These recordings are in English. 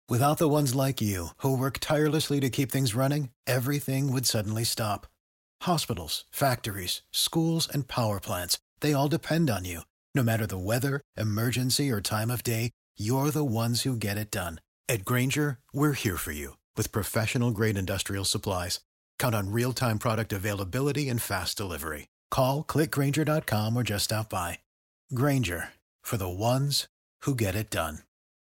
Without the ones like you, who work tirelessly to keep things running, everything would suddenly stop. Hospitals, factories, schools, and power plants, they all depend on you. No matter the weather, emergency, or time of day, you're the ones who get it done. At Grainger, we're here for you with professional-grade industrial supplies. Count on real-time product availability and fast delivery. Call, click Grainger.com, or just stop by. Grainger, for the ones who get it done.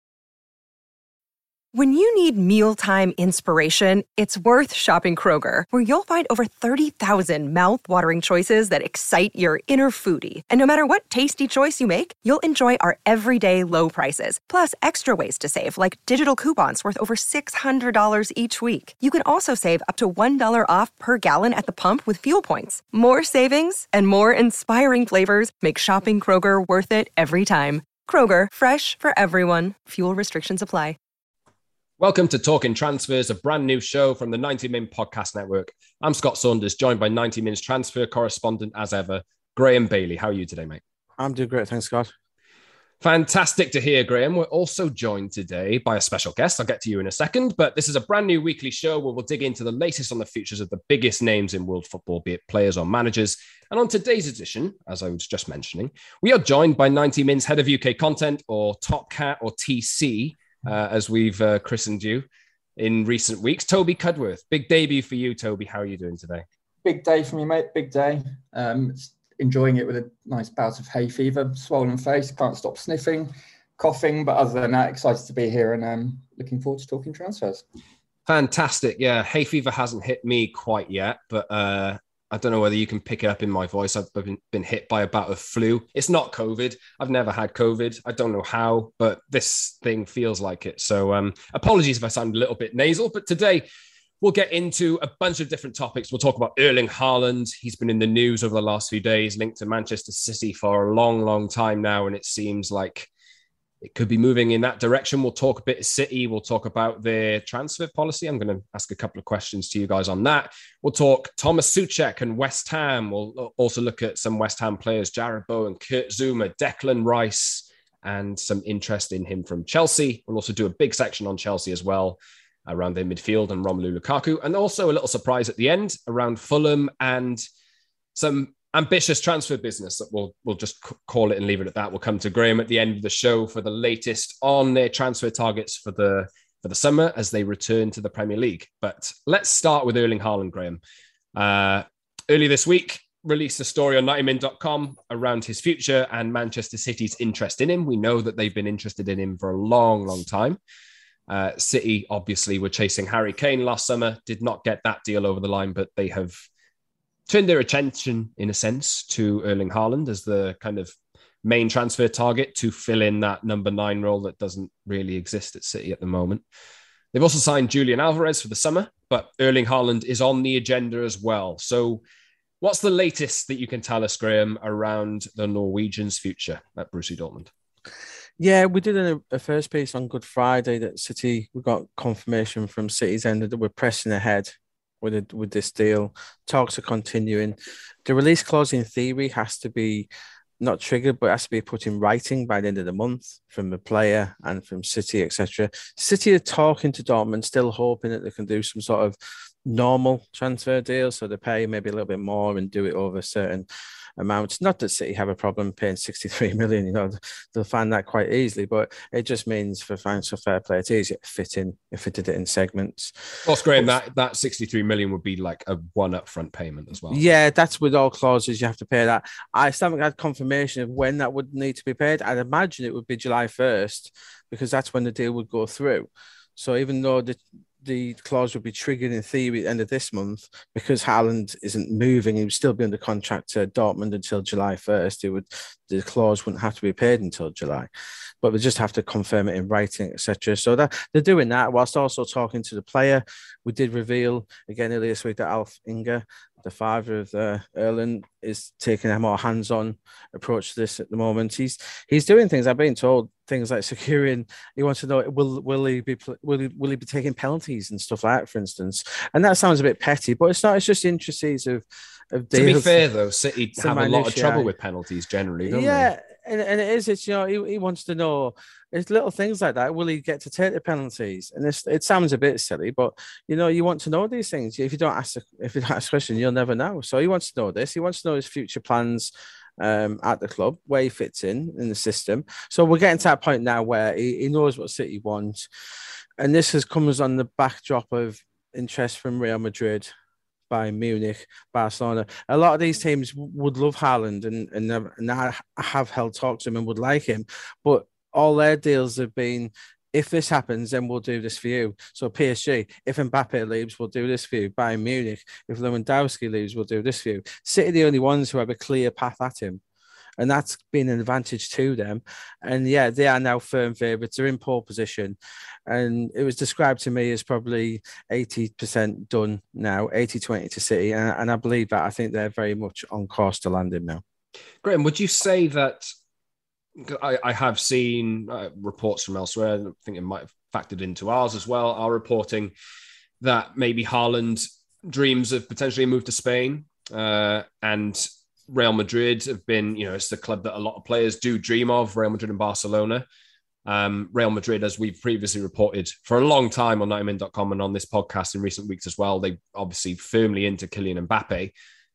When you need mealtime inspiration, it's worth shopping Kroger, where you'll find over 30,000 mouth-watering choices that excite your inner foodie. And no matter what tasty choice you make, you'll enjoy our everyday low prices, plus extra ways to save, like digital coupons worth over $600 each week. You can also save up to $1 off per gallon at the pump with fuel points. More savings and more inspiring flavors make shopping Kroger worth it every time. Kroger, fresh for everyone. Fuel restrictions apply. Welcome to Talking Transfers, a brand new show from the 90 Min Podcast Network. I'm Scott Saunders, joined by 90 Min's transfer correspondent as ever, Graham Bailey. How are you today, mate? I'm doing great, thanks, Scott. Fantastic to hear, Graham. We're also joined today by a special guest. I'll get to you in a second, but this is a brand new weekly show where we'll dig into the latest on the futures of the biggest names in world football, be it players or managers. And on today's edition, as I was just mentioning, we are joined by 90 Min's head of UK content, or Top Cat, or TC, as we've christened you in recent weeks, Toby Cudworth. Big debut for you, Toby. How are you doing today? Big day for me, mate. Big day. Enjoying it with a nice bout of hay fever, swollen face, can't stop sniffing, coughing. But other than that, excited to be here and looking forward to talking transfers. Fantastic. Yeah, hay fever hasn't hit me quite yet, but I don't know whether you can pick it up in my voice. I've been hit by a bout of flu. It's not COVID. I've never had COVID. I don't know how, but this thing feels like it. So apologies if I sound a little bit nasal, but today we'll get into a bunch of different topics. We'll talk about Erling Haaland. He's been in the news over the last few days, linked to Manchester City for a long, long time now, and it seems like it could be moving in that direction. We'll talk a bit of City. We'll talk about their transfer policy. I'm going to ask a couple of questions to you guys on that. We'll talk Thomas Souček and West Ham. We'll also look at some West Ham players, Jarrod Bowen, Kurt Zouma, Declan Rice, and some interest in him from Chelsea. We'll also do a big section on Chelsea as well, around their midfield and Romelu Lukaku. And also a little surprise at the end around Fulham and some ambitious transfer business that we'll just call it and leave it at that. We'll come to Graham at the end of the show for the latest on their transfer targets for the summer as they return to the Premier League. But let's start with Erling Haaland, Graham. Early this week, released a story on 90min.com around his future and Manchester City's interest in him. We know that they've been interested in him for a long, long time. City obviously were chasing Harry Kane last summer, did not get that deal over the line, but they have turned their attention, in a sense, to Erling Haaland as the kind of main transfer target to fill in that number 9 role that doesn't really exist at City at the moment. They've also signed Julian Alvarez for the summer, but Erling Haaland is on the agenda as well. So what's the latest that you can tell us, Graham, around the Norwegian's future at Borussia Dortmund? Yeah, we did a first piece on Good Friday that City, we got confirmation from City's end that we're pressing ahead with this deal. Talks are continuing. The release clause in theory has to be not triggered, but it has to be put in writing by the end of the month from the player and from City, etc. City are talking to Dortmund, still hoping that they can do some sort of normal transfer deal, so they pay maybe a little bit more and do it over certain amounts. Not that City have a problem paying 63 million, they'll find that quite easily, but it just means for financial fair play, it's easier to fit in if it did it in segments. Of course, Graham, that 63 million would be like a one upfront payment as well. Yeah, that's with all clauses, you have to pay that. I still haven't had confirmation of when that would need to be paid. I'd imagine it would be July 1st, because that's when the deal would go through. So even though the clause would be triggered in theory at the end of this month, because Haaland isn't moving, he would still be under contract to Dortmund until July 1st. The clause wouldn't have to be paid until July, but we just have to confirm it in writing, etc. So that they're doing that whilst also talking to the player. We did reveal again earlier this week that Alf Inge, the father of Erling, is taking a more hands-on approach to this at the moment. He's doing things. I've been told things like securing. He wants to know will he be taking penalties and stuff like that, for instance. And that sounds a bit petty, but it's not. It's just intricacies of deals. To be fair, though, City have a lot of trouble with penalties generally, don't they? and it's he wants to know. It's little things like that. Will he get to take the penalties? And it sounds a bit silly, but you want to know these things. If you don't ask a question, you'll never know. So he wants to know this. He wants to know his future plans at the club, where he fits in the system. So we're getting to that point now where he knows what City wants, and this comes on the backdrop of interest from Real Madrid, Bayern Munich, Barcelona. A lot of these teams would love Haaland and I have held talks to him and would like him, but all their deals have been, if this happens, then we'll do this for you. So PSG, if Mbappe leaves, we'll do this for you. Bayern Munich, if Lewandowski leaves, we'll do this for you. City are the only ones who have a clear path at him. And that's been an advantage to them. And yeah, they are now firm favourites. They're in pole position. And it was described to me as probably 80% done now, 80-20 to City. And I believe that. I think they're very much on course to landing now. Graham, would you say that, I have seen reports from elsewhere, I think it might have factored into ours as well, our reporting that maybe Haaland dreams of potentially a move to Spain, and Real Madrid have been, it's the club that a lot of players do dream of, Real Madrid and Barcelona. Real Madrid, as we've previously reported for a long time on 90min.com and on this podcast in recent weeks as well, they obviously firmly into Kylian Mbappe.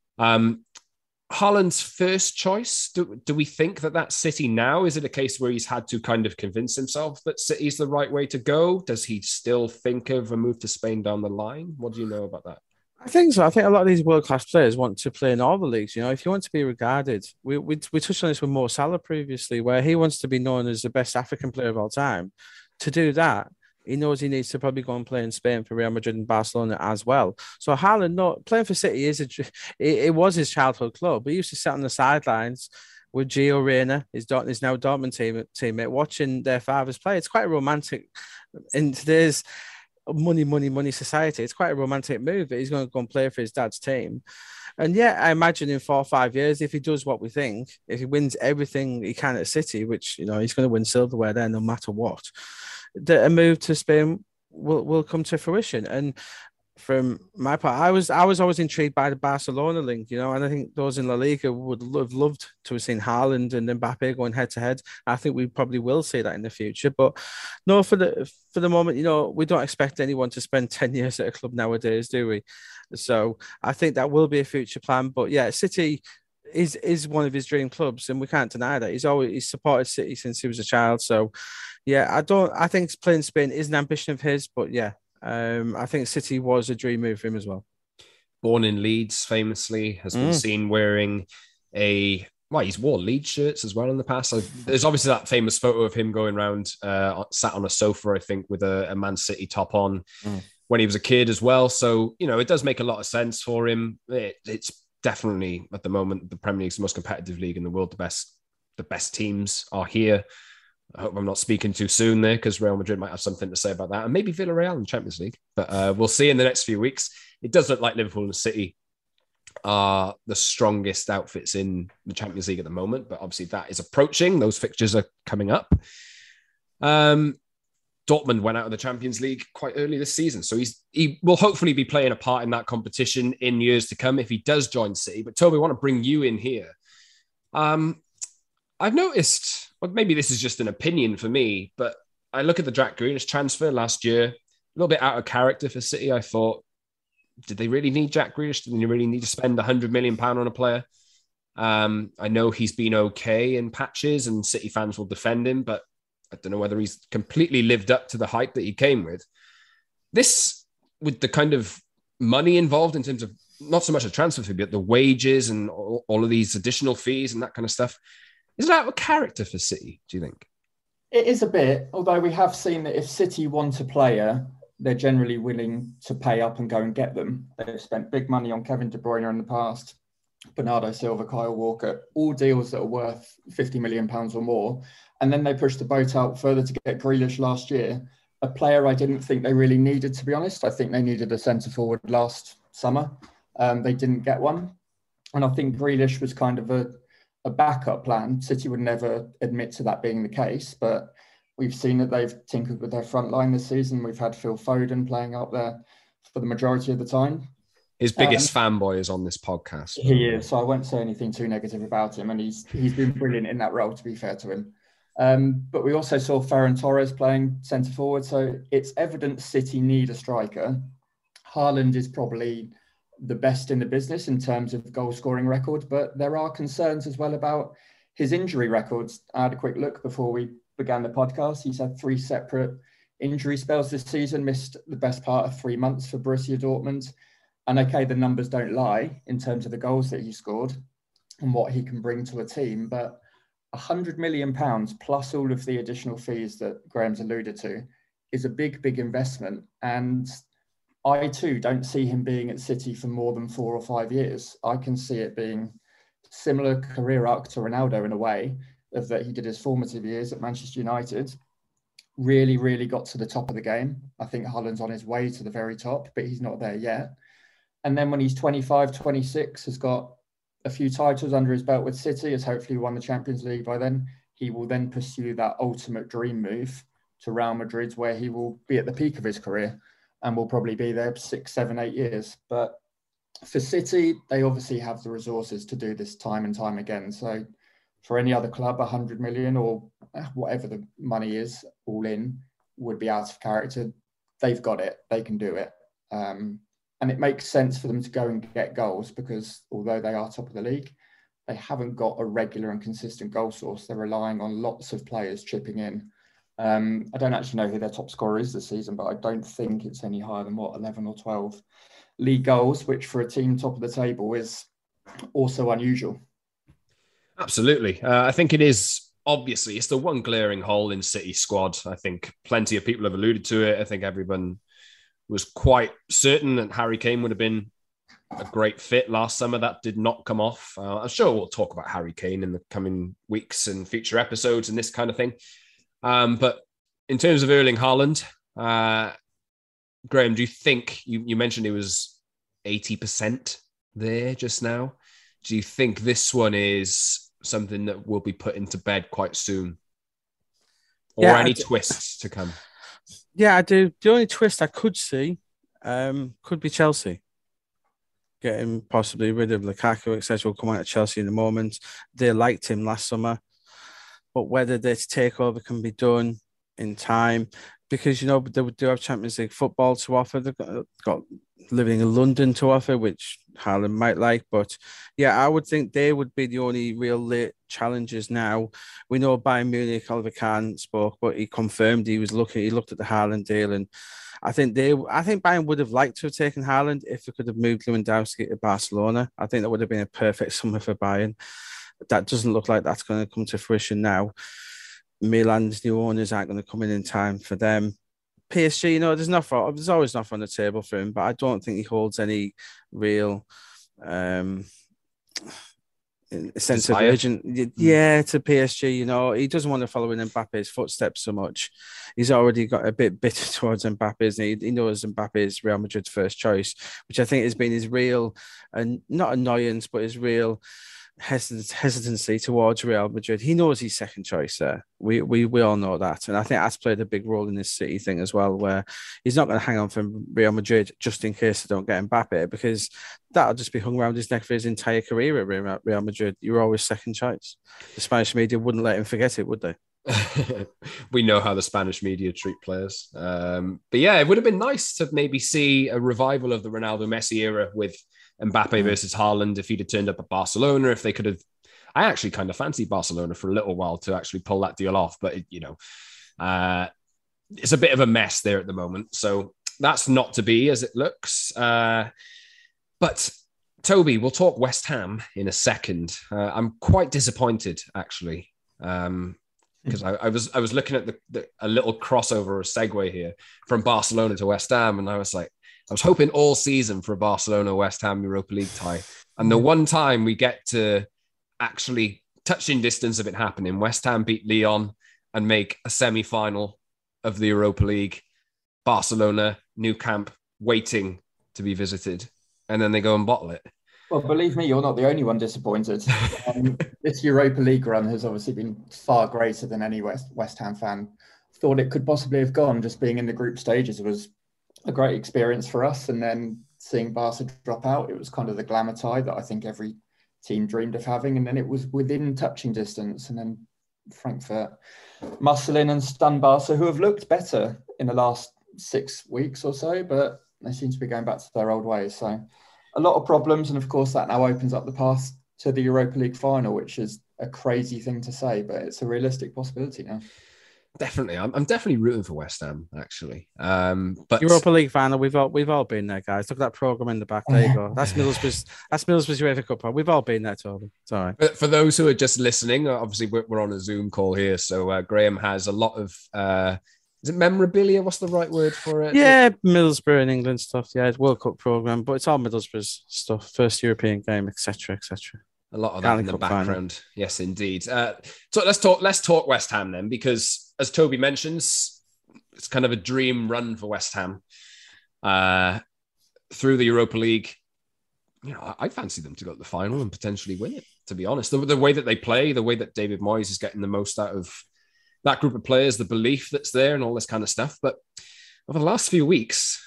Haaland's first choice, do we think that's City now? Is it a case where he's had to kind of convince himself that City's the right way to go? Does he still think of a move to Spain down the line? What do you know about that? I think so. I think a lot of these world-class players want to play in all the leagues. If you want to be regarded, we touched on this with Mo Salah previously, where he wants to be known as the best African player of all time. To do that, he knows he needs to probably go and play in Spain for Real Madrid and Barcelona as well. So Haaland, playing for City it was his childhood club. He used to sit on the sidelines with Gio Reyna, his now Dortmund teammate, watching their fathers play. It's quite romantic in today's money society. It's quite a romantic move that he's going to go and play for his dad's team. And yeah, I imagine in 4 or 5 years, if he does what we think, if he wins everything he can at City, which he's going to win silverware there no matter what, that a move to Spain will come to fruition. And from my part, I was always intrigued by the Barcelona link, and I think those in La Liga would have loved to have seen Haaland and Mbappe going head to head. I think we probably will see that in the future, but no, for the moment, we don't expect anyone to spend 10 years at a club nowadays, do we? So I think that will be a future plan. But yeah, City is one of his dream clubs, and we can't deny that. He's supported City since he was a child. So yeah, I think playing Spain is an ambition of his, but yeah. I think City was a dream move for him as well. Born in Leeds, famously, has been seen wearing he's worn Leeds shirts as well in the past. So there's obviously that famous photo of him going around, sat on a sofa, I think, with a Man City top on when he was a kid as well. So, it does make a lot of sense for him. It's definitely, at the moment, the Premier League's the most competitive league in the world. The best teams are here. I hope I'm not speaking too soon there, because Real Madrid might have something to say about that, and maybe Villarreal in the Champions League. But we'll see in the next few weeks. It does look like Liverpool and City are the strongest outfits in the Champions League at the moment, but obviously that is approaching. Those fixtures are coming up. Dortmund went out of the Champions League quite early this season, so he will hopefully be playing a part in that competition in years to come if he does join City. But Toby, I want to bring you in here. I've noticed, well, maybe this is just an opinion for me, but I look at the Jack Grealish transfer last year, a little bit out of character for City. I thought, did they really need Jack Grealish? Did they really need to spend £100 million on a player? I know he's been okay in patches and City fans will defend him, but I don't know whether he's completely lived up to the hype that he came with. This, with the kind of money involved in terms of not so much a transfer fee, but the wages and all of these additional fees and that kind of stuff, is it out of character for City, do you think? It is a bit, although we have seen that if City want a player, they're generally willing to pay up and go and get them. They've spent big money on Kevin De Bruyne in the past, Bernardo Silva, Kyle Walker, all deals that are worth £50 million or more. And then they pushed the boat out further to get Grealish last year, a player I didn't think they really needed, to be honest. I think they needed a centre-forward last summer. They didn't get one. And I think Grealish was kind of a backup plan. City would never admit to that being the case, but we've seen that they've tinkered with their front line this season. We've had Phil Foden playing up there for the majority of the time. His biggest fanboy is on this podcast. He is, so I won't say anything too negative about him, and he's been brilliant in that role, to be fair to him. But we also saw Ferran Torres playing centre forward, so it's evident City need a striker. Haaland is probably the best in the business in terms of goal scoring record, but there are concerns as well about his injury records. I had a quick look before we began the podcast. He's had 3 separate injury spells this season, missed the best part of 3 months for Borussia Dortmund. And okay, the numbers don't lie in terms of the goals that he scored and what he can bring to a team, but £100 million plus all of the additional fees that Graham's alluded to is a big, big investment. And I too don't see him being at City for more than 4 or 5 years. I can see it being similar career arc to Ronaldo in a way, of that he did his formative years at Manchester United, really, really got to the top of the game. I think Haaland's on his way to the very top, but he's not there yet. And then when he's 25, 26, has got a few titles under his belt with City, has hopefully won the Champions League by then, he will then pursue that ultimate dream move to Real Madrid, where he will be at the peak of his career and will probably be there 6, 7, 8 years. But for City, they obviously have the resources to do this time and time again. So for any other club, 100 million or whatever the money is, all in, would be out of character. They've got it. They can do it. And it makes sense for them to go and get goals because although they are top of the league, they haven't got a regular and consistent goal source. They're relying on lots of players chipping in. I don't actually know who their top scorer is this season, but I don't think it's any higher than 11 or 12 league goals, which for a team top of the table is also unusual. Absolutely. I think it is, obviously, it's the one glaring hole in City's squad. I think plenty of people have alluded to it. I think everyone was quite certain that Harry Kane would have been a great fit last summer. That did not come off. I'm sure we'll talk about Harry Kane in the coming weeks and future episodes and this kind of thing. But in terms of Erling Haaland, Graham, do you think, you mentioned it was 80% there just now. Do you think this one is something that will be put into bed quite soon? Or any twists to come? Yeah, I do. The only twist I could see could be Chelsea. Getting possibly rid of Lukaku, etc. will come out of Chelsea in a moment. They liked him last summer. But whether this takeover can be done in time, because, you know, they do have Champions League football to offer. They've got living in London to offer, which Haaland might like. But yeah, I would think they would be the only real late challengers now. We know Bayern Munich, Oliver Kahn spoke, but he confirmed he looked at the Haaland deal. And I think Bayern would have liked to have taken Haaland if they could have moved Lewandowski to Barcelona. I think that would have been a perfect summer for Bayern. That doesn't look like that's going to come to fruition now. Milan's new owners aren't going to come in time for them. PSG, you know, there's always enough on the table for him, but I don't think he holds any real sense of urgent. Yeah, to PSG, you know, he doesn't want to follow in Mbappe's footsteps so much. He's already got a bit bitter towards Mbappe, isn't he? He knows Mbappe is Real Madrid's first choice, which I think has been his real, and not annoyance, but his real hesitancy towards Real Madrid. He knows he's second choice there. We all know that. And I think that's played a big role in this City thing as well, where he's not going to hang on for Real Madrid just in case they don't get Mbappe, because that'll just be hung around his neck for his entire career at Real Madrid. You're always second choice. The Spanish media wouldn't let him forget it, would they? We know how the Spanish media treat players. But yeah, it would have been nice to maybe see a revival of the Ronaldo Messi era with Mbappe versus Haaland. If he'd have turned up at Barcelona, if they could have, I actually kind of fancied Barcelona for a little while to actually pull that deal off, but it's a bit of a mess there at the moment. So that's not to be as it looks. But Toby, we'll talk West Ham in a second. I'm quite disappointed actually. Because I was looking at a little crossover or segue here from Barcelona to West Ham, and I was like, I was hoping all season for a Barcelona-West Ham Europa League tie. And the one time we get to actually touching distance of it happening, West Ham beat Lyon and make a semi-final of the Europa League. Barcelona, new camp, waiting to be visited. And then they go and bottle it. Well, believe me, you're not the only one disappointed. This Europa League run has obviously been far greater than any West Ham fan thought it could possibly have gone. Just being in the group stages was a great experience for us. And then seeing Barca drop out. It was kind of the glamour tie that I think every team dreamed of having. And then it was within touching distance. And then Frankfurt muscle in and stun Barca, who have looked better in the last 6 weeks or so, but they seem to be going back to their old ways. So a lot of problems. And of course, that now opens up the path to the Europa League final, which is a crazy thing to say, but it's a realistic possibility now. Definitely. I'm definitely rooting for West Ham, actually. But Europa League final, we've all been there, guys. Look at that programme in the back. There you go. That's Middlesbrough's UEFA Cup. We've all been there, Toby. It's all right. But for those who are just listening, obviously we're on a Zoom call here. So Graham has a lot of, is it memorabilia? What's the right word for it? Yeah, Middlesbrough in England stuff. Yeah, it's World Cup programme, but it's all Middlesbrough's stuff. First European game, etc., etc. A lot of that in the background. Final. Yes, indeed. So let's talk West Ham then, because as Toby mentions, it's kind of a dream run for West Ham through the Europa League. You know, I fancy them to go to the final and potentially win it, to be honest. The way that they play, the way that David Moyes is getting the most out of that group of players, the belief that's there and all this kind of stuff. But over the last few weeks,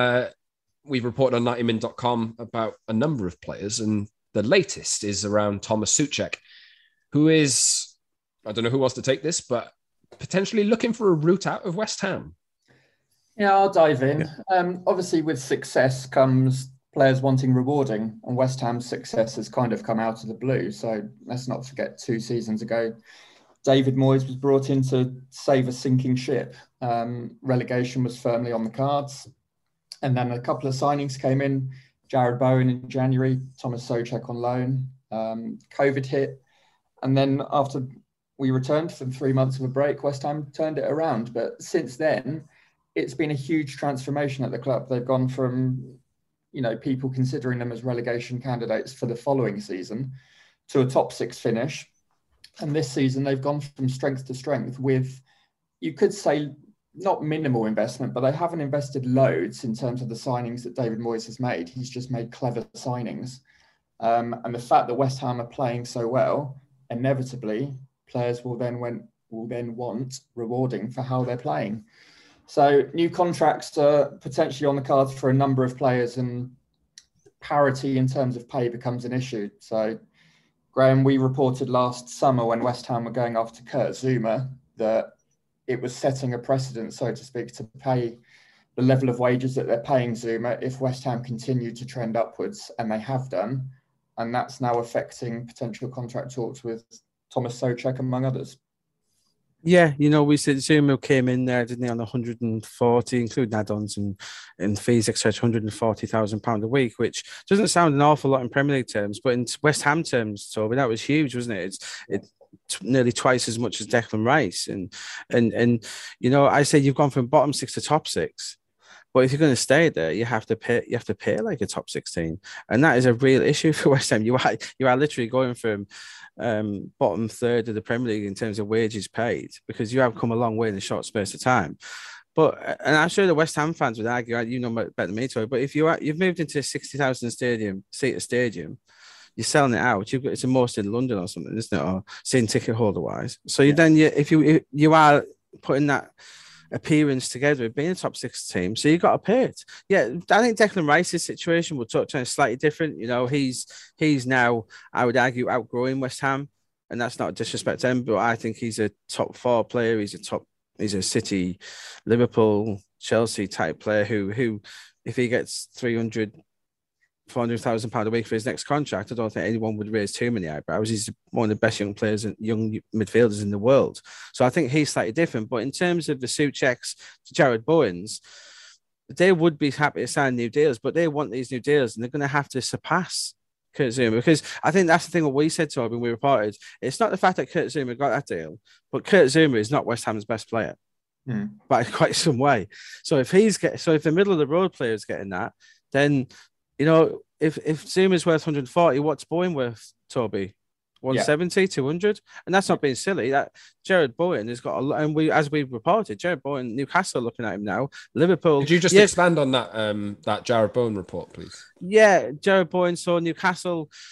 we've reported on 90min.com about a number of players, and the latest is around Thomas Souček, who is, I don't know who wants to take this, but potentially looking for a route out of West Ham. Yeah, I'll dive in. Obviously, with success comes players wanting rewarding, and West Ham's success has kind of come out of the blue. So let's not forget 2 seasons ago, David Moyes was brought in to save a sinking ship. Relegation was firmly on the cards. And then a couple of signings came in. Jared Bowen in January, Thomas Souček on loan. COVID hit. And then after we returned from 3 months of a break, West Ham turned it around. But since then, it's been a huge transformation at the club. They've gone from, you know, people considering them as relegation candidates for the following season to a top 6 finish. And this season, they've gone from strength to strength with, you could say, not minimal investment, but they haven't invested loads in terms of the signings that David Moyes has made. He's just made clever signings. And the fact that West Ham are playing so well, inevitably, players will then want rewarding for how they're playing. So new contracts are potentially on the cards for a number of players, and parity in terms of pay becomes an issue. So, Graham, we reported last summer when West Ham were going after Kurt Zouma that it was setting a precedent, so to speak, to pay the level of wages that they're paying Zouma if West Ham continued to trend upwards, and they have done. And that's now affecting potential contract talks with Thomas Souček, among others. Yeah, you know, we said Zouma came in there, didn't he, on 140, including add-ons and fees, etc., £140,000 a week, which doesn't sound an awful lot in Premier League terms, but in West Ham terms, Toby, that was huge, wasn't it? It's nearly twice as much as Declan Rice. And you know, I say you've gone from bottom 6 to top 6. But if you're going to stay there, you have to pay like a top 16, and that is a real issue for West Ham. You are literally going from bottom third of the Premier League in terms of wages paid, because you have come a long way in a short space of time. But and I'm sure the West Ham fans would argue, you know better than me, Toy. But if you've moved into a 60,000 seater stadium, you're selling it out. It's the most in London or something, isn't it? Or seeing ticket holder wise. So if you are putting that appearance together with being a top 6 team, so you got to pay it. Yeah, I think Declan Rice's situation, we'll touch on, is slightly different. You know, he's now, I would argue, outgrowing West Ham, and that's not a disrespect to him, but I think he's a top 4 player. He's a City, Liverpool, Chelsea type player who if he gets 400,000 pounds a week for his next contract, I don't think anyone would raise too many eyebrows. He's one of the best young midfielders in the world. So I think he's slightly different. But in terms of the Součeks to Jared Bowens, they would be happy to sign new deals, but they want these new deals, and they're going to have to surpass Kurt Zouma, because I think that's the thing what we said to him when we reported. It's not the fact that Kurt Zouma got that deal, but Kurt Zouma is not West Ham's best player by quite some way. So if the middle of the road player is getting that, then, you know, if Zuma's worth 140, what's Bowen worth, Toby? 170, 200? And that's not being silly. That Jared Bowen has got a lot, and as we reported, Jared Bowen, Newcastle looking at him now. Liverpool. Could you just expand on that Jared Bowen report, please? Yeah, Jared Bowen. So Newcastle,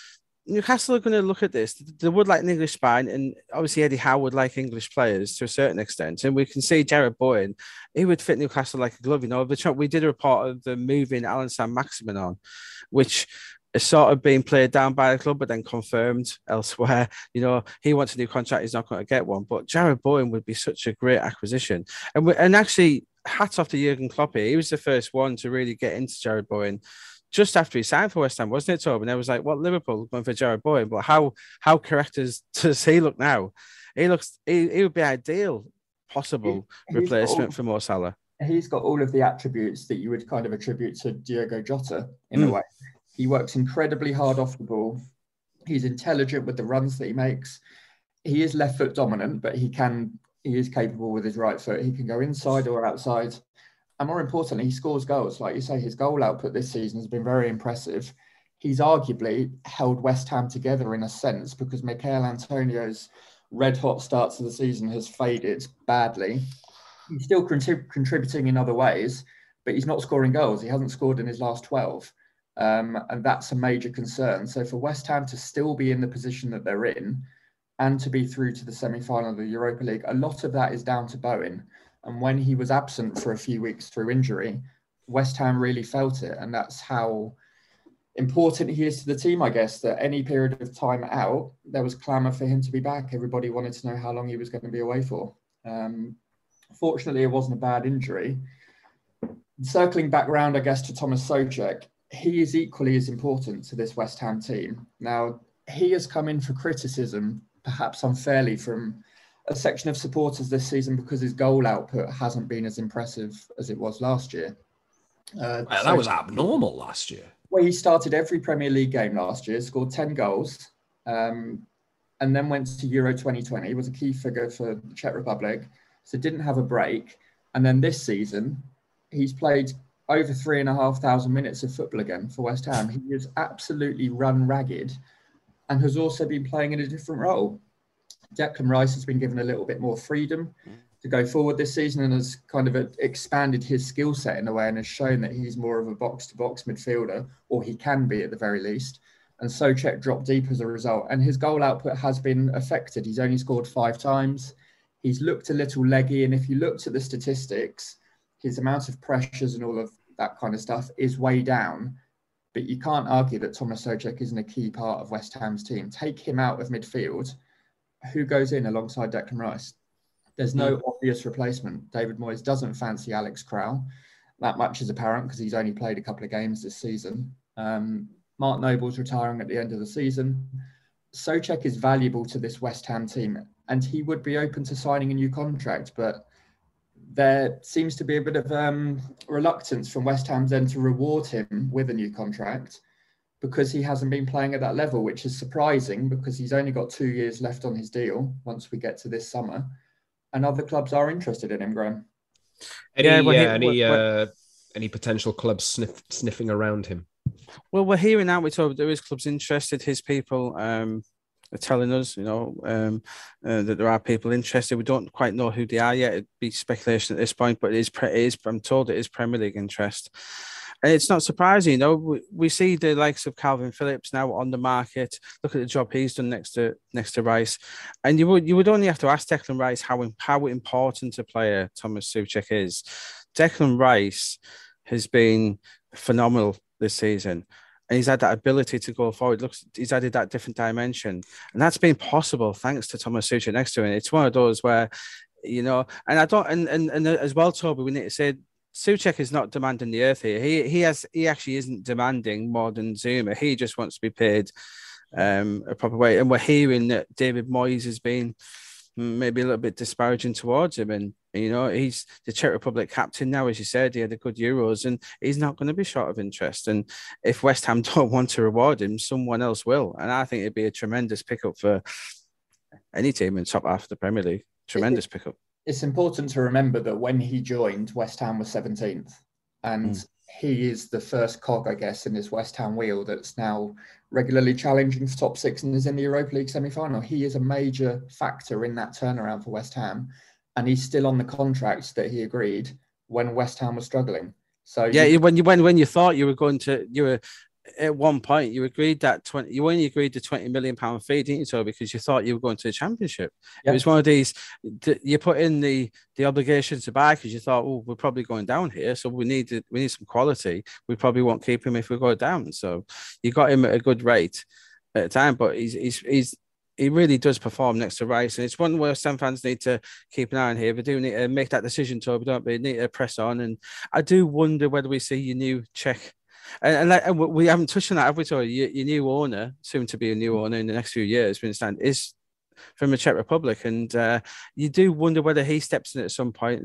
Newcastle are going to look at this. They would like an English spine, and obviously Eddie Howe would like English players to a certain extent. And we can see Jared Bowen, he would fit Newcastle like a glove. We did a report of the moving Alan Saint-Maximin on, which is sort of being played down by the club, but then confirmed elsewhere. He wants a new contract. He's not going to get one. But Jared Bowen would be such a great acquisition. And actually, hats off to Jurgen Klopp. He was the first one to really get into Jared Bowen just after he signed for West Ham, wasn't it, Toby? And I was like, what, Liverpool going for Jared Bowen? But how correct does he look now? He would be ideal possible replacement for Mo Salah. He's got all of the attributes that you would kind of attribute to Diogo Jota in a way. He works incredibly hard off the ball. He's intelligent with the runs that he makes. He is left foot dominant, but he is capable with his right foot. He can go inside or outside. And more importantly, he scores goals. Like you say, his goal output this season has been very impressive. He's arguably held West Ham together in a sense because Michail Antonio's red-hot start to the season has faded badly. He's still contributing in other ways, but he's not scoring goals. He hasn't scored in his last 12. And that's a major concern. So for West Ham to still be in the position that they're in and to be through to the semi-final of the Europa League, a lot of that is down to Bowen. And when he was absent for a few weeks through injury, West Ham really felt it. And that's how important he is to the team, I guess, that any period of time out, there was clamour for him to be back. Everybody wanted to know how long he was going to be away for. Fortunately, it wasn't a bad injury. Circling back round, I guess, to Thomas Souček, he is equally as important to this West Ham team. Now, he has come in for criticism, perhaps unfairly, from a section of supporters this season because his goal output hasn't been as impressive as it was last year. That was abnormal last year. Well, he started every Premier League game last year, scored 10 goals, and then went to Euro 2020, was a key figure for the Czech Republic, so didn't have a break. And then this season, he's played over 3,500 minutes of football again for West Ham. He has absolutely run ragged and has also been playing in a different role. Declan Rice has been given a little bit more freedom to go forward this season and has kind of expanded his skill set in a way and has shown that he's more of a box-to-box midfielder, or he can be at the very least. And Souček dropped deep as a result. And his goal output has been affected. He's only scored 5 times. He's looked a little leggy. And if you looked at the statistics, his amount of pressures and all of that kind of stuff is way down. But you can't argue that Thomas Souček isn't a key part of West Ham's team. Take him out of midfield. Who goes in alongside Declan Rice? There's no obvious replacement. David Moyes doesn't fancy Alex Král. That much is apparent because he's only played a couple of games this season. Mark Noble's retiring at the end of the season. Souček is valuable to this West Ham team and he would be open to signing a new contract, but there seems to be a bit of reluctance from West Ham's end to reward him with a new contract because he hasn't been playing at that level, which is surprising because he's only got 2 years left on his deal once we get to this summer. And other clubs are interested in him, Graham. Any potential clubs sniffing around him? Well, we're hearing now. There is clubs interested. His people are telling us, that there are people interested. We don't quite know who they are yet. It'd be speculation at this point, but it is. I'm told it is Premier League interest. And it's not surprising, we see the likes of Calvin Phillips now on the market. Look at the job he's done next to Rice, and you would only have to ask Declan Rice how important a player Thomas Souček is. Declan Rice has been phenomenal this season, and he's had that ability to go forward. He's added that different dimension, and that's been possible thanks to Thomas Souček next to him. It's one of those where, and I don't, and as well, Toby, we need to say, Souček is not demanding the earth here. He actually isn't demanding more than Zuma. He just wants to be paid a proper way. And we're hearing that David Moyes has been maybe a little bit disparaging towards him. And, he's the Czech Republic captain now, as you said. He had a good Euros and he's not going to be short of interest. And if West Ham don't want to reward him, someone else will. And I think it'd be a tremendous pickup for any team in the top half of the Premier League. Tremendous pickup. It's important to remember that when he joined, West Ham was 17th. And he is the first cog, I guess, in this West Ham wheel that's now regularly challenging for top 6 and is in the Europa League semi-final. He is a major factor in that turnaround for West Ham. And he's still on the contract that he agreed when West Ham was struggling. So when you thought you were at one point you agreed that you only agreed the £20 million fee, didn't you, so because you thought you were going to the Championship. It was one of these you put in the obligation to buy because you thought, oh, we're probably going down here, so we need some quality. We probably won't keep him if we go down. So you got him at a good rate at the time, but he really does perform next to Rice, and it's one where some fans need to keep an eye on here. They do need to make that decision, Toby, don't they? They need to press on, and I do wonder whether we see your new Czech. And we haven't touched on that, have we? So your new owner, soon to be a new owner in the next few years, we understand, is from the Czech Republic, and you do wonder whether he steps in at some point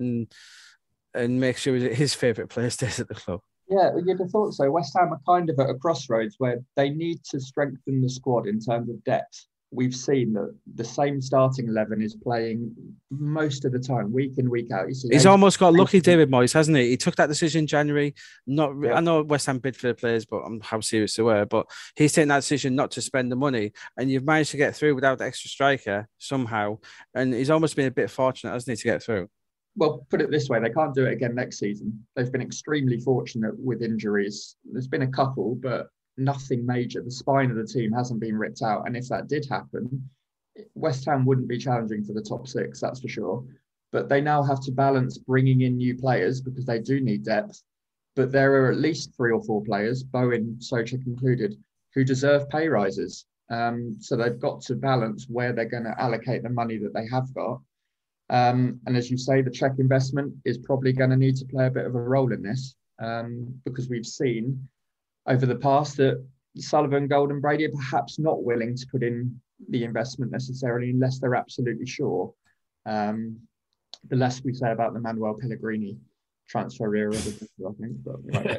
and makes sure that his favourite player stays at the club. Yeah, you'd have thought so. West Ham are kind of at a crossroads where they need to strengthen the squad in terms of depth. We've seen that the same starting 11 is playing most of the time, week in, week out. He's almost got lucky, David Moyes, hasn't he? He took that decision in January. I know West Ham bid for the players, but how serious they were. But he's taken that decision not to spend the money, and you've managed to get through without the extra striker somehow. And he's almost been a bit fortunate, hasn't he, to get through? Well, put it this way, they can't do it again next season. They've been extremely fortunate with injuries. There's been a couple, but nothing major. The spine of the team hasn't been ripped out. And if that did happen, West Ham wouldn't be challenging for the top six, that's for sure. But they now have to balance bringing in new players because they do need depth. But there are at least 3 or 4 players, Bowen, Souček included, who deserve pay rises. So they've got to balance where they're going to allocate the money that they have got. And as you say, the Czech investment is probably going to need to play a bit of a role in this because we've seen over the past that Sullivan, Gold and Brady are perhaps not willing to put in the investment necessarily unless they're absolutely sure. The less we say about the Manuel Pellegrini transfer era, I think. But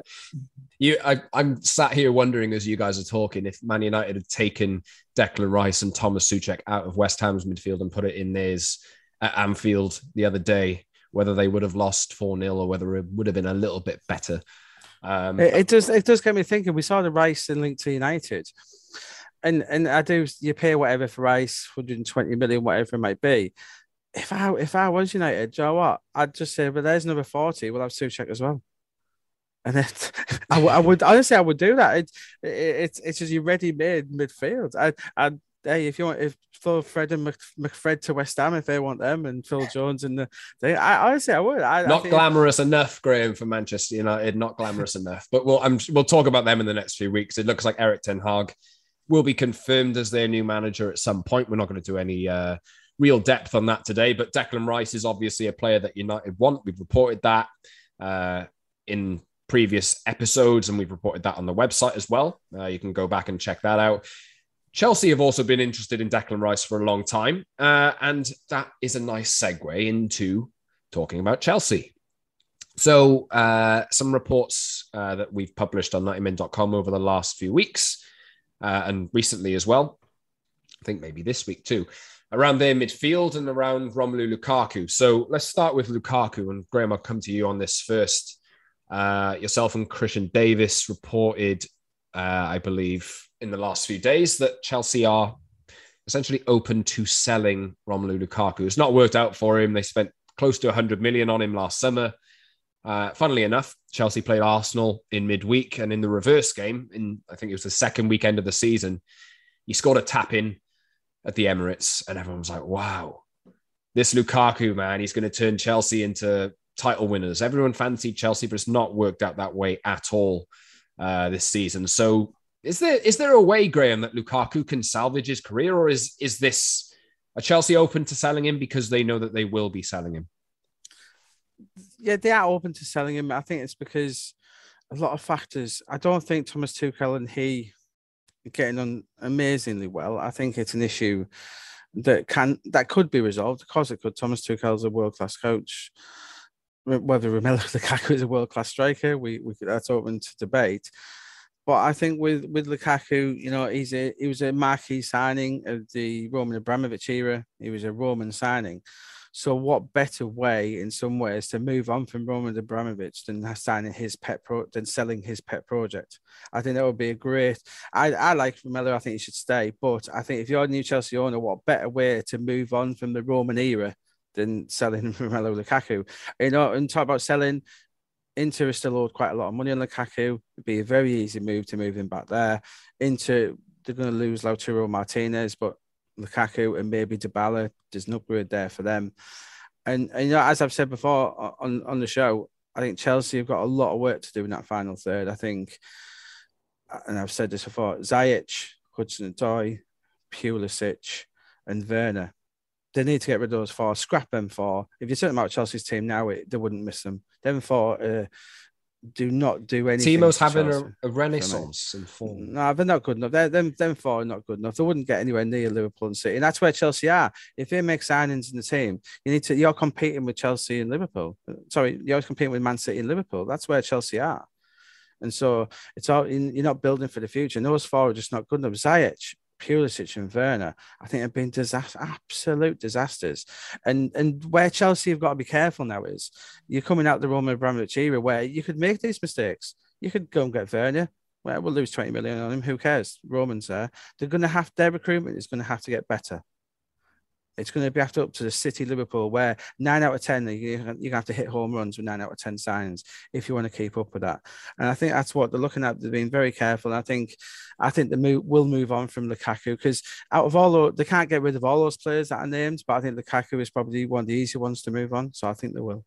right. I'm sat here wondering as you guys are talking if Man United had taken Declan Rice and Thomas Souček out of West Ham's midfield and put it in theirs at Anfield the other day, whether they would have lost 4-0 or whether it would have been a little bit better. It does get me thinking. We saw the Rice in link to United, and you pay whatever for Rice, 120 million, whatever it might be. If I was United, do you know what? I'd just say, but there's another 40. We'll have Souček as well, and then I would honestly, I would do that. It's just your ready-made midfield. Hey, if you want, throw Fred and McFred to West Ham if they want them, and Phil Jones and I honestly, I would. Not glamorous enough, Graham, for Manchester United. Not glamorous enough, but we'll talk about them in the next few weeks. It looks like Erik ten Hag will be confirmed as their new manager at some point. We're not going to do any real depth on that today, but Declan Rice is obviously a player that United want. We've reported that in previous episodes, and we've reported that on the website as well. You can go back and check that out. Chelsea have also been interested in Declan Rice for a long time, and that is a nice segue into talking about Chelsea. So some reports that we've published on 90min.com over the last few weeks and recently as well, I think maybe this week too, around their midfield and around Romelu Lukaku. So let's start with Lukaku, and Graham, I'll come to you on this first. Yourself and Christian Davis reported, I believe, in the last few days that Chelsea are essentially open to selling Romelu Lukaku. It's not worked out for him. They spent close to 100 million on him last summer. Funnily enough, Chelsea played Arsenal in midweek, and in the reverse game, I think it was the second weekend of the season, he scored a tap-in at the Emirates, and everyone was like, wow, this Lukaku, man, he's going to turn Chelsea into title winners. Everyone fancied Chelsea, but it's not worked out that way at all this season. So is there a way, Graham, that Lukaku can salvage his career, or is this a Chelsea open to selling him because they know that they will be selling him? Yeah, they are open to selling him. I think it's because a lot of factors. I don't think Thomas Tuchel and he are getting on amazingly well. I think it's an issue that could be resolved. Of course it could. Thomas Tuchel is a world-class coach. Whether Romelu Lukaku is a world-class striker, that's open to debate. But I think with Lukaku, you know, he was a marquee signing of the Roman Abramovich era. He was a Roman signing. So what better way, in some ways, to move on from Roman Abramovich than selling his pet project? I think that would be a great. I like Romelu. I think he should stay. But I think if you're a new Chelsea owner, what better way to move on from the Roman era than selling Romelu Lukaku? You know, and talk about selling. Inter is still owed quite a lot of money on Lukaku. It'd be a very easy move to move him back there. Inter, they're going to lose Lautaro Martinez, but Lukaku and maybe Dybala, there's an upgrade there for them. And as I've said before on the show, I think Chelsea have got a lot of work to do in that final third. I think, and I've said this before, Ziyech, Hudson-Odoi, Pulisic, and Werner. They need to get rid of those four, scrap them four. If you took them out of Chelsea's team now, they wouldn't miss them. Them four do not do anything. Timo's having a renaissance in form. No, they're not good enough. Them four are not good enough. They wouldn't get anywhere near Liverpool and City. And that's where Chelsea are. If they make signings in the team, you're competing with Chelsea and Liverpool. Sorry, you're competing with Man City and Liverpool. That's where Chelsea are. And so you're not building for the future. And those four are just not good enough. Ziyech, Pulisic and Werner, I think have been absolute disasters. And where Chelsea have got to be careful now is you're coming out the Roman Abramovich era where you could make these mistakes. You could go and get Werner. Well, we'll lose 20 million on him. Who cares? Roman's there. Their recruitment is going to have to get better. It's going to be up to the City, Liverpool, where 9 out of 10, you're going to have to hit home runs with 9 out of 10 signings if you want to keep up with that. And I think that's what they're looking at. They're being very careful. And I think they will move on from Lukaku because out of all, they can't get rid of all those players that are named, but I think Lukaku is probably one of the easier ones to move on. So I think they will.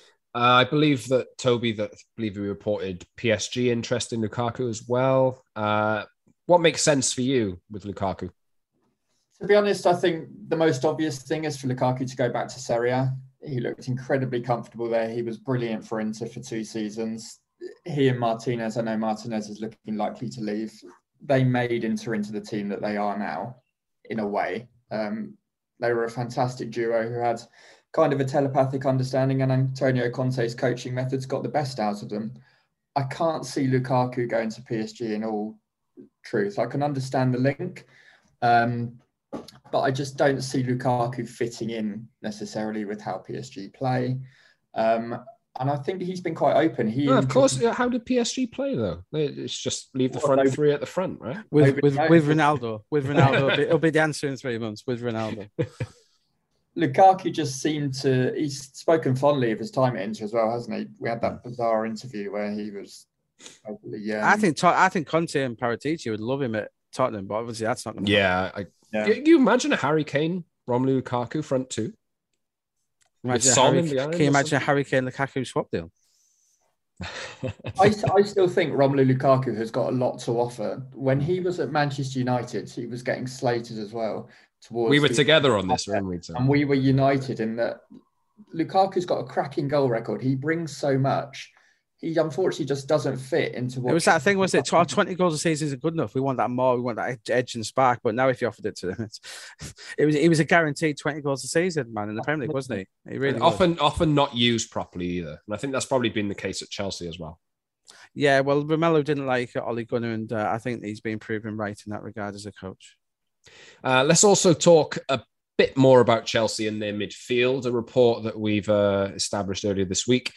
I believe that we reported PSG interest in Lukaku as well. What makes sense for you with Lukaku? To be honest, I think the most obvious thing is for Lukaku to go back to Serie A. He looked incredibly comfortable there. He was brilliant for Inter for 2 seasons. He and Martinez, I know Martinez is looking likely to leave. They made Inter into the team that they are now, in a way. They were a fantastic duo who had kind of a telepathic understanding, and Antonio Conte's coaching methods got the best out of them. I can't see Lukaku going to PSG in all truth. I can understand the link. But I just don't see Lukaku fitting in necessarily with how PSG play. And I think he's been quite open. Of course. How did PSG play, though? It's just leave the front three at the front, right? With Ronaldo. With Ronaldo. It'll be the answer in 3 months with Ronaldo. Lukaku just seemed to... He's spoken fondly of his time at Inter as well, hasn't he? We had that bizarre interview where he was... I think Conte and Paratici would love him at Tottenham, but obviously that's not going to happen. Can you imagine a Harry Kane, Romelu Lukaku front two? Can you imagine a Harry Kane Lukaku swap deal? I still think Romelu Lukaku has got a lot to offer. When he was at Manchester United, he was getting slated as well. We were together on this, weren't we? And we were united in that Lukaku's got a cracking goal record. He brings so much. He unfortunately just doesn't fit into what... It was that thing, was it? 20 goals a season isn't good enough. We want that more. We want that edge and spark. But now if you offered it to him, it was a guaranteed 20 goals a season, man, in the Premier League, wasn't he? He really often not used properly either. And I think that's probably been the case at Chelsea as well. Yeah, well, Romelu didn't like Ole Gunnar, and I think he's been proven right in that regard as a coach. Let's also talk a bit more about Chelsea and their midfield, a report that we've established earlier this week.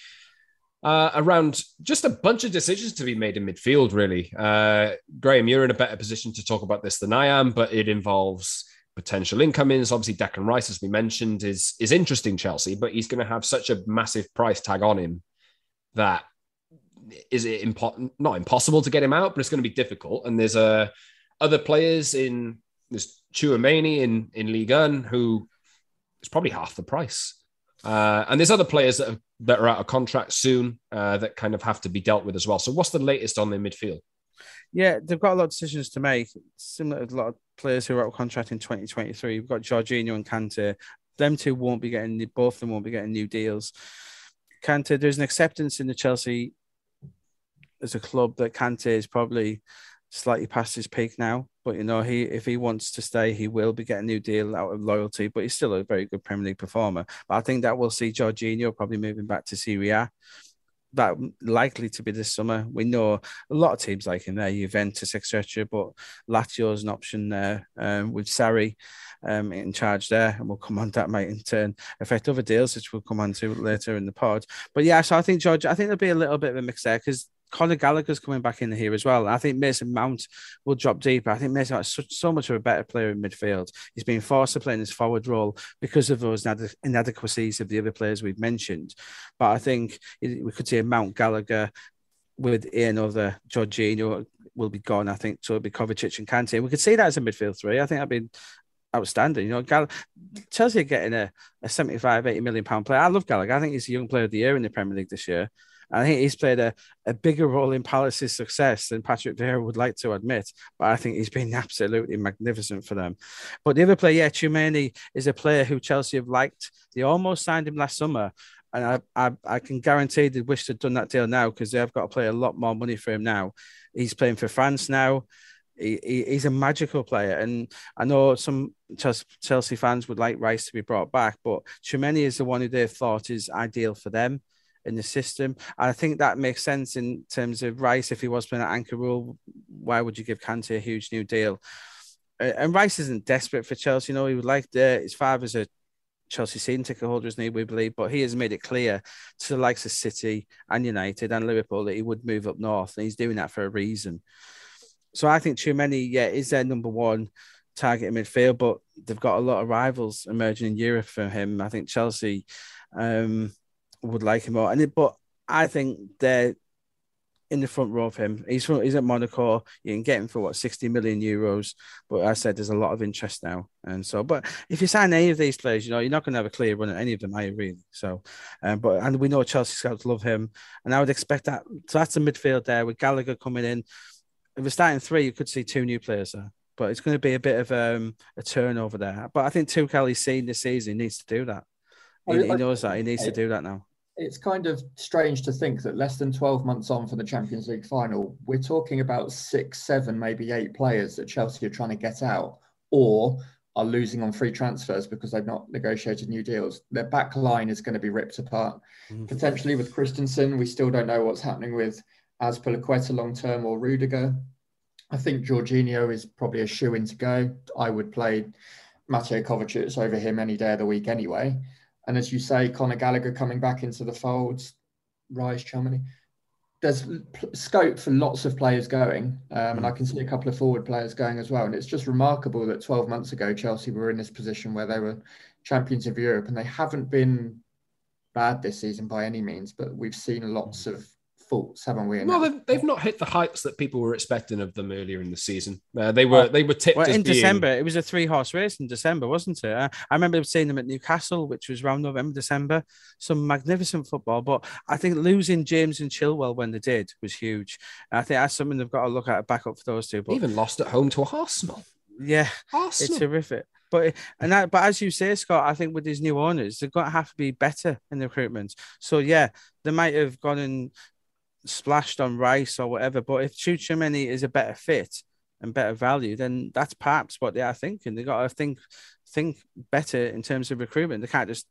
Around just a bunch of decisions to be made in midfield, really. Graham, you're in a better position to talk about this than I am, but it involves potential incomings. Obviously, Declan Rice, as we mentioned, is interesting Chelsea, but he's going to have such a massive price tag on him that is it not impossible to get him out, but it's going to be difficult. And there's other players there's Tchouaméni in Ligue 1 who is probably half the price. And there's other players that are out of contract soon that kind of have to be dealt with as well. So what's the latest on their midfield? Yeah, they've got a lot of decisions to make. Similar to a lot of players who are out of contract in 2023. We've got Jorginho and Kante. Both of them won't be getting new deals. Kante, there's an acceptance in the Chelsea as a club that Kante is probably slightly past his peak now. But, if he wants to stay, he will be getting a new deal out of loyalty, but he's still a very good Premier League performer. But I think that we'll see Jorginho probably moving back to Serie A. That likely to be this summer. We know a lot of teams like him there, Juventus, etc. But Lazio's an option there with Sarri in charge there. And we'll come on, that might in turn affect other deals, which we'll come on to later in the pod. But yeah, so I think there'll be a little bit of a mix there because Conor Gallagher's coming back in here as well. I think Mason Mount will drop deeper. I think Mason Mount is so much of a better player in midfield. He's been forced to play in his forward role because of those inadequacies of the other players we've mentioned. But I think we could see a Mount Gallagher with another Jorginho will be gone. I think so. It'll be Kovacic and Kante. We could see that as a midfield three. I think that'd be outstanding. Chelsea are getting a 75, 80 million pound player. I love Gallagher. I think he's a young player of the year in the Premier League this year. I think he's played a bigger role in Palace's success than Patrick Vieira would like to admit. But I think he's been absolutely magnificent for them. But the other player, Tchouaméni, is a player who Chelsea have liked. They almost signed him last summer. And I can guarantee they wish they'd done that deal now because they've got to pay a lot more money for him now. He's playing for France now. He's a magical player. And I know some Chelsea fans would like Rice to be brought back, but Tchouaméni is the one who they've thought is ideal for them in the system. I think that makes sense in terms of Rice. If he was playing at anchor role, why would you give Kante a huge new deal? And Rice isn't desperate for Chelsea. He would like his father's a Chelsea season ticket holder, isn't he, we believe, but he has made it clear to the likes of City and United and Liverpool that he would move up north, and he's doing that for a reason. So I think Tchouaméni, is their number one target in midfield, but they've got a lot of rivals emerging in Europe for him. I think Chelsea would like him more, but I think they're in the front row of him. He's at Monaco. You can get him for 60 million euros. But I said there's a lot of interest now, and so. But if you sign any of these players, you're not going to have a clear run at any of them, are you really? So, and we know Chelsea scouts love him, and I would expect that. So that's a midfield there with Gallagher coming in. If we're starting three, you could see two new players there. But it's going to be a bit of a turnover there. But I think Tuchel, he's seen this season, he needs to do that. He knows that. He needs to do that now. It's kind of strange to think that less than 12 months on for the Champions League final, we're talking about 6, 7, maybe 8 players that Chelsea are trying to get out or are losing on free transfers because they've not negotiated new deals. Their back line is going to be ripped apart. Potentially with Christensen, we still don't know what's happening with Azpilicueta long-term or Rudiger. I think Jorginho is probably a shoe-in to go. I would play Mateo Kovacic over him any day of the week anyway. And as you say, Conor Gallagher coming back into the fold, Rice, Tchouaméni. There's scope for lots of players going. And I can see a couple of forward players going as well. And it's just remarkable that 12 months ago, Chelsea were in this position where they were champions of Europe. And they haven't been bad this season by any means. But we've seen lots of faults, haven't we? Well, they've not hit the heights that people were expecting of them earlier in the season. They were tipped as in being... December. It was a 3-horse race in December, wasn't it? I remember seeing them at Newcastle, which was around November, December. Some magnificent football, but I think losing James and Chilwell when they did was huge. I think that's something they've got to look at a backup for those two. But even lost at home to Arsenal. Yeah, Arsenal. It's horrific. But as you say, Scott, I think with these new owners, they're going to have to be better in the recruitment. So yeah, they might have gone and splashed on Rice or whatever, but if Tchouaméni is a better fit and better value, then that's perhaps what they are thinking. They got to think better in terms of recruitment. They can't just,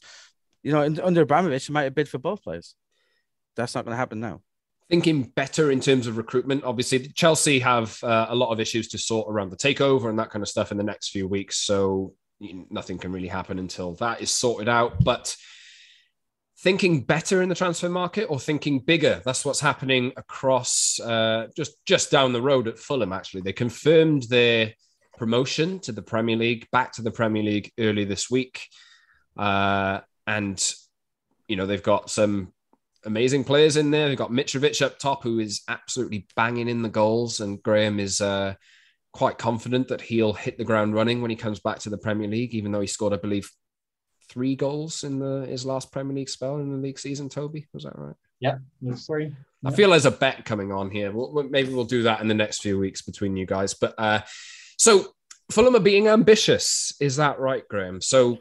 under Abramovich, they might have bid for both players. That's not going to happen now. Thinking better in terms of recruitment. Obviously, Chelsea have a lot of issues to sort around the takeover and that kind of stuff in the next few weeks. So nothing can really happen until that is sorted out. But thinking better in the transfer market or thinking bigger? That's what's happening across just down the road at Fulham, actually. They confirmed their promotion to the Premier League, back to the Premier League early this week. And, they've got some amazing players in there. They've got Mitrovic up top, who is absolutely banging in the goals. And Graham is quite confident that he'll hit the ground running when he comes back to the Premier League, even though he scored, I believe, 3 goals in his last Premier League spell in the league season. Toby, was that right? Yeah, it was 3. I feel there's a bet coming on here. Maybe we'll do that in the next few weeks between you guys. But so Fulham are being ambitious. Is that right, Graham? So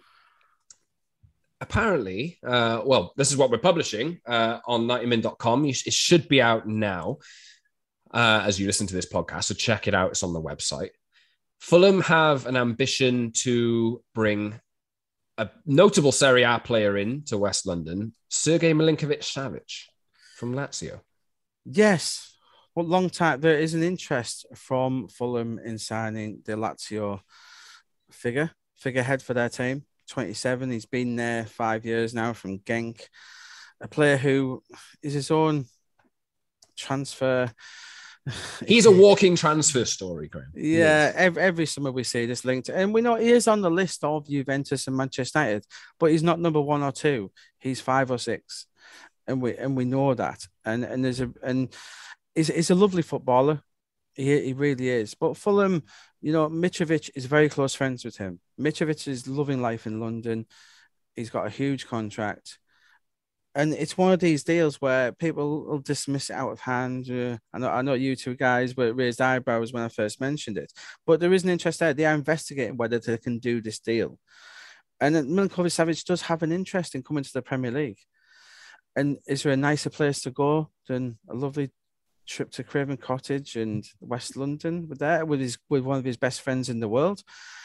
apparently, this is what we're publishing on 90min.com. It should be out now as you listen to this podcast. So check it out. It's on the website. Fulham have an ambition to bring a notable Serie A player in to West London, Sergej Milinkovic-Savic from Lazio. Yes. Well, long time. There is an interest from Fulham in signing the Lazio figurehead for their team. 27. He's been there 5 years now from Genk. A player who is his own transfer. He's a walking transfer story, Graham. Yeah, every summer we see this linked, and we know he is on the list of Juventus and Manchester United, but he's not number 1 or 2. He's 5 or 6, and we know that. And he's a lovely footballer. He really is. But Fulham, Mitrovic is very close friends with him. Mitrovic is loving life in London. He's got a huge contract. And it's one of these deals where people will dismiss it out of hand. I know you two guys were raised eyebrows when I first mentioned it, but there is an interest there. They are investigating whether they can do this deal. And Milinkovic-Savic does have an interest in coming to the Premier League. And is there a nicer place to go than a lovely trip to Craven Cottage and West London with one of his best friends in the world?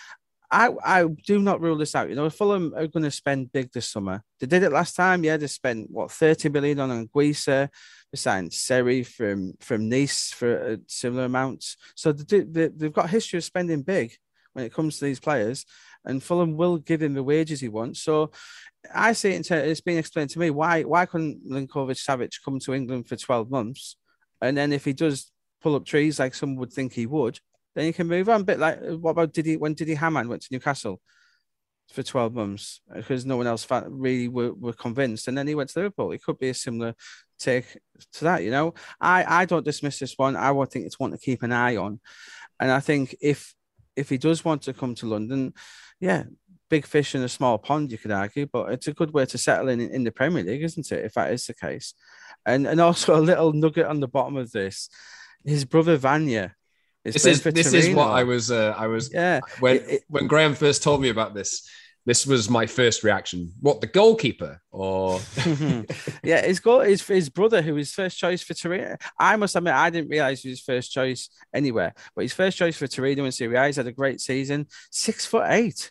I do not rule this out. Fulham are going to spend big this summer. They did it last time. Yeah, they spent 30 million on Anguissa. They signed Seri from Nice for similar amounts. So they've got a history of spending big when it comes to these players, and Fulham will give him the wages he wants. So I see it's being explained to me why couldn't Milinkovic-Savic come to England for 12 months, and then if he does pull up trees like some would think he would, then he can move on. A bit like, what about when Didi Hamann went to Newcastle for 12 months because no one else really were convinced, and then he went to Liverpool. It could be a similar take to that, I don't dismiss this one. I would think it's one to keep an eye on. And I think if he does want to come to London, yeah, big fish in a small pond, you could argue, but it's a good way to settle in the Premier League, isn't it, if that is the case? And also a little nugget on the bottom of this, his brother Vanya. This is what I was yeah. When Graham first told me about this was my first reaction. What, the goalkeeper or yeah, his brother, who was first choice for Torino. I must admit, I didn't realize he was first choice anywhere, but his first choice for Torino in Serie A. He's had a great season. 6'8",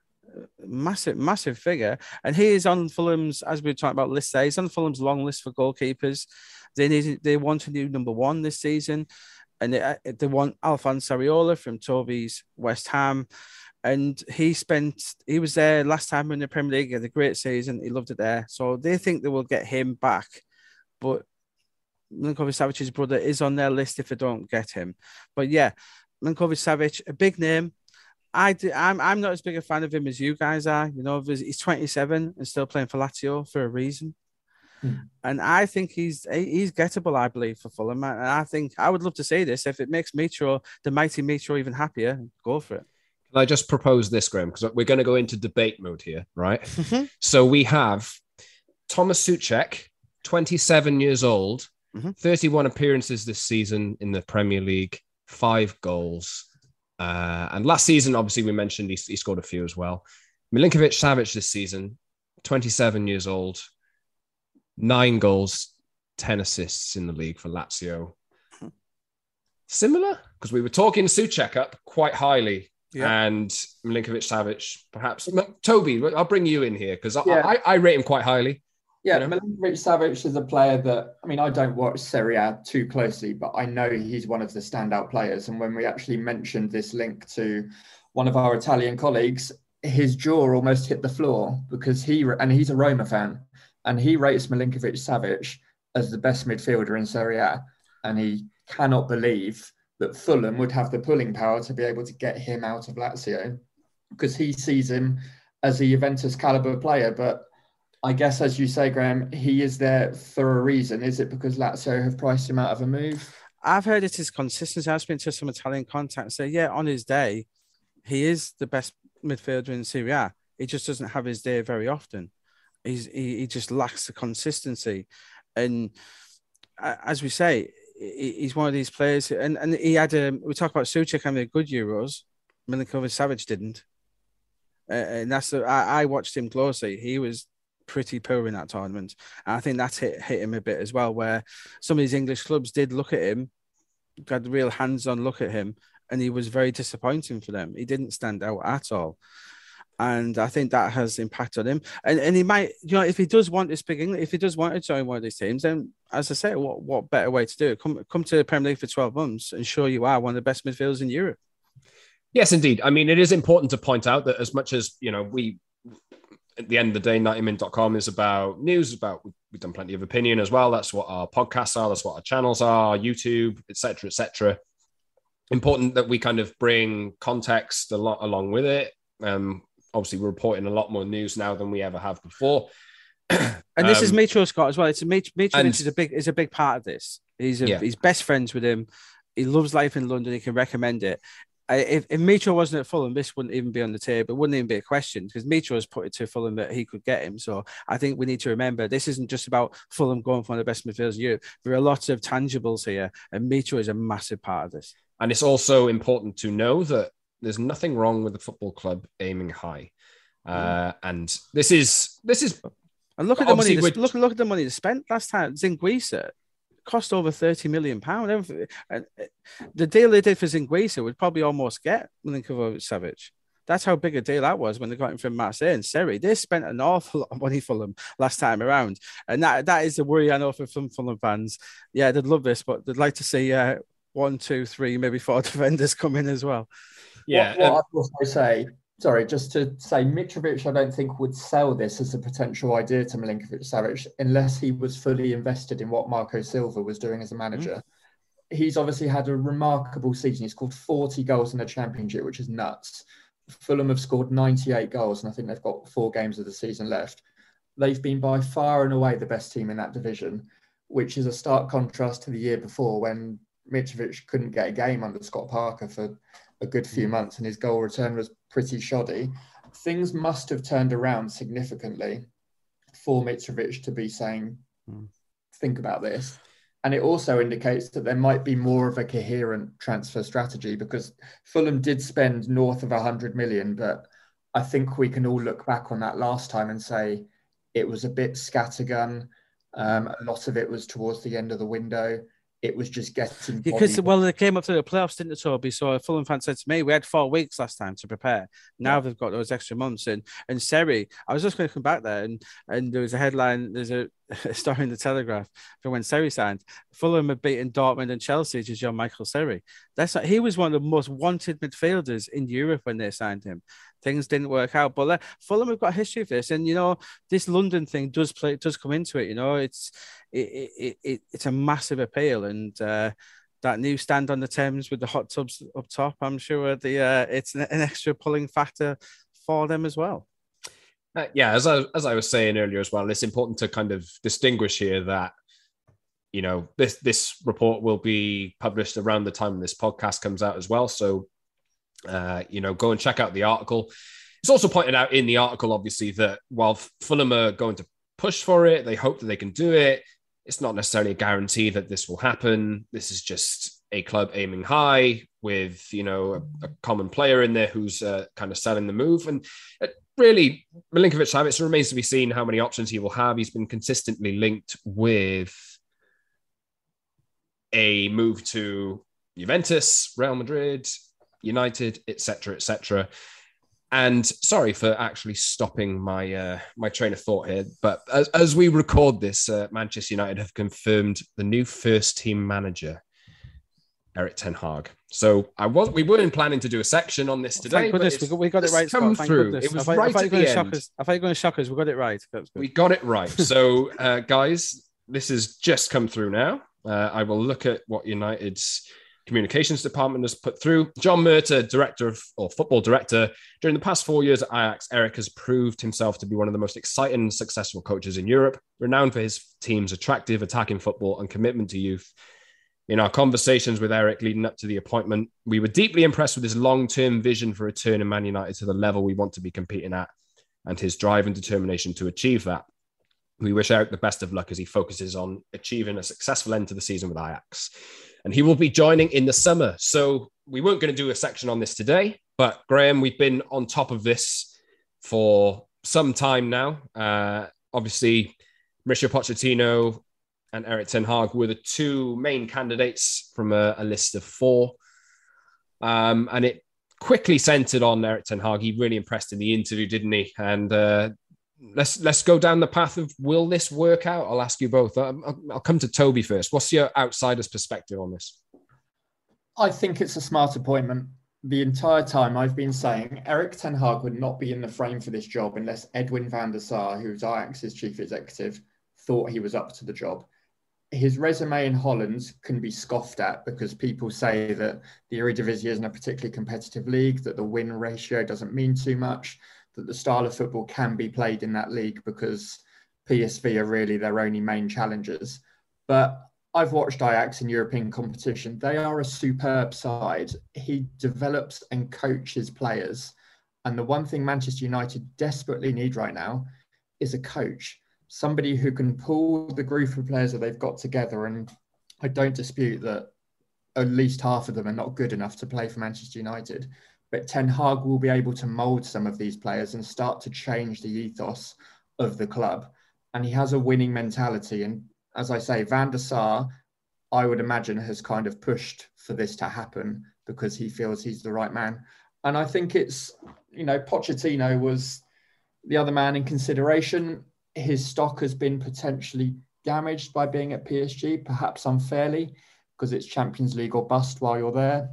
massive figure, and he is on Fulham's, as we were talking about list. He's on Fulham's long list for goalkeepers. They want a new number 1 this season. And they want Alphonse Areola from Toby's West Ham. And he was there last time in the Premier League, had a great season. He loved it there. So they think they will get him back. But Milinkovic-Savic's brother is on their list if they don't get him. But yeah, Milinkovic-Savic, a big name. I'm not as big a fan of him as you guys are. He's 27 and still playing for Lazio for a reason. And I think he's gettable, I believe, for Fulham. And I think I would love to see this. If it makes the mighty Mitro, even happier, go for it. Can I just propose this, Graham? Because we're going to go into debate mode here, right? So we have Thomas Souček, 27 years old, 31 appearances this season in the Premier League, 5 goals. And last season, obviously, we mentioned he scored a few as well. Milinkovic-Savic this season, 27 years old, 9 goals, 10 assists in the league for Lazio. Similar? Because we were talking Souček up quite highly, and Milinkovic-Savic perhaps. Toby, I'll bring you in here because I rate him quite highly. Yeah, Milinkovic-Savic is a player that, I don't watch Serie A too closely, but I know he's one of the standout players. And when we actually mentioned this link to one of our Italian colleagues, his jaw almost hit the floor because he's a Roma fan. And he rates Milinkovic-Savic as the best midfielder in Serie A. And he cannot believe that Fulham would have the pulling power to be able to get him out of Lazio because he sees him as a Juventus caliber player. But I guess, as you say, Graham, he is there for a reason. Is it because Lazio have priced him out of a move? I've heard it is consistency. I've been to some Italian contacts say, on his day, he is the best midfielder in Serie A. He just doesn't have his day very often. He just lacks the consistency. And as we say, he's one of these players. And he had we talk about Souček having a good Euros. Milinkovic-Savic didn't. And I watched him closely. He was pretty poor in that tournament. And I think that's hit him a bit as well, where some of these English clubs did look at him, got a real hands-on look at him, and he was very disappointing for them. He didn't stand out at all. And I think that has impacted him. And he might, if he does want to speak English, if he does want to join one of these teams, then as I say, what better way to do it? Come to the Premier League for 12 months and show you are one of the best midfielders in Europe. Yes, indeed. It is important to point out that as much as, we, at the end of the day, 90min.com is about news, about We've done plenty of opinion as well. That's what our podcasts are. That's what our channels are, YouTube, etc., etc. Important that we kind of bring context a lot along with it. Obviously, we're reporting a lot more news now than we ever have before. And this is Mitro Scott as well. It's Mitro is a big part of this. He's best friends with him. He loves life in London. He can recommend it. If Mitro wasn't at Fulham, this wouldn't even be on the table. It wouldn't even be a question because Mitro has put it to Fulham that he could get him. So I think we need to remember this isn't just about Fulham going for one of the best midfielders in Europe. There are lots of tangibles here, and Mitro is a massive part of this. And it's also important to know that there's nothing wrong with the football club aiming high. And this is. And look at the money. Look at the money they spent last time. Zinguisa cost over £30 million. And the deal they did for Zinguisa would probably almost get Milinkovic-Savic. That's how big a deal that was when they got him from Marseille and Serie. They spent an awful lot of money for them last time around. And that is the worry I know for some Fulham fans. Yeah, they'd love this, but they'd like to see 1, 2, 3, maybe 4 defenders come in as well. Yeah. What I'd also say, just to say, Mitrovic, I don't think would sell this as a potential idea to Milinkovic-Savic unless he was fully invested in what Marco Silva was doing as a manager. He's obviously had a remarkable season. He scored 40 goals in the Championship, which is nuts. Fulham have scored 98 goals, and I think they've got 4 games of the season left. They've been by far and away the best team in that division, which is a stark contrast to the year before when Mitrovic couldn't get a game under Scott Parker for a good few months and his goal return was pretty shoddy. Things must have turned around significantly for Mitrovic to be saying, think about this. And it also indicates that there might be more of a coherent transfer strategy because Fulham did spend north of 100 million, but I think we can all look back on that last time and say it was a bit scattergun. A lot of it was towards the end of the window. It was just getting... Because, they came up to the playoffs, didn't they, Toby? So a Fulham fan said to me, we had 4 weeks last time to prepare. Now they've got those extra months. And Serie, I was just going to come back there and there was a headline, there's a story in the Telegraph from when Serie signed. Fulham had beaten Dortmund and Chelsea to Jean-Michel Serie. He was one of the most wanted midfielders in Europe when they signed him. Things didn't work out, but Fulham have got a history of this, and this London thing does come into it. It's a massive appeal, and that new stand on the Thames with the hot tubs up top, I'm sure it's an extra pulling factor for them as well. As I was saying earlier as well, it's important to kind of distinguish here that this report will be published around the time this podcast comes out as well. So go and check out the article. It's also pointed out in the article, obviously, that while Fulham are going to push for it, they hope that they can do it. It's not necessarily a guarantee that this will happen. This is just a club aiming high with, a common player in there who's kind of selling the move. And really, Milinkovic-Savic, remains to be seen how many options he will have. He's been consistently linked with a move to Juventus, Real Madrid, United, etc., etc. And sorry for actually stopping my my train of thought here, but as we record this, Manchester United have confirmed the new first team manager, Erik ten Hag. So we weren't planning to do a section on this today. Thank goodness, we got it right. Come through. It was right at the end. I thought you were going to shock us. We got it right. We got it right. So, guys, this has just come through now. I will look at what United's communications department has put through. John Murtagh, football director. During the past 4 years at Ajax, Erik has proved himself to be one of the most exciting and successful coaches in Europe, renowned for his team's attractive attacking football and commitment to youth. In our conversations with Erik leading up to the appointment, we were deeply impressed with his long-term vision for returning Man United to the level we want to be competing at and his drive and determination to achieve that. We wish Erik the best of luck as he focuses on achieving a successful end to the season with Ajax. And he will be joining in the summer. So we weren't going to do a section on this today, but Graham, we've been on top of this for some time now. Obviously, Mauricio Pochettino and Erik ten Hag were the 2 main candidates from a list of 4. And it quickly centered on Erik ten Hag. He really impressed in the interview, didn't he? And let's go down the path of, will this work out? I'll ask you both. I'll come to Toby first. What's your outsider's perspective on this? I think it's a smart appointment. The entire time I've been saying Erik ten Hag would not be in the frame for this job unless Edwin van der Sar, who's Ajax's chief executive, thought he was up to the job. His resume in Holland can be scoffed at because people say that the Eredivisie isn't a particularly competitive league, that the win ratio doesn't mean too much, that the style of football can be played in that league because PSV are really their only main challengers. But I've watched Ajax in European competition. They are a superb side. He develops and coaches players. And the one thing Manchester United desperately need right now is a coach, somebody who can pull the group of players that they've got together. And I don't dispute that at least half of them are not good enough to play for Manchester United. But Ten Hag will be able to mould some of these players and start to change the ethos of the club. And he has a winning mentality. And as I say, Van der Sar, I would imagine, has kind of pushed for this to happen because he feels he's the right man. And I think it's, Pochettino was the other man in consideration. His stock has been potentially damaged by being at PSG, perhaps unfairly, because it's Champions League or bust while you're there.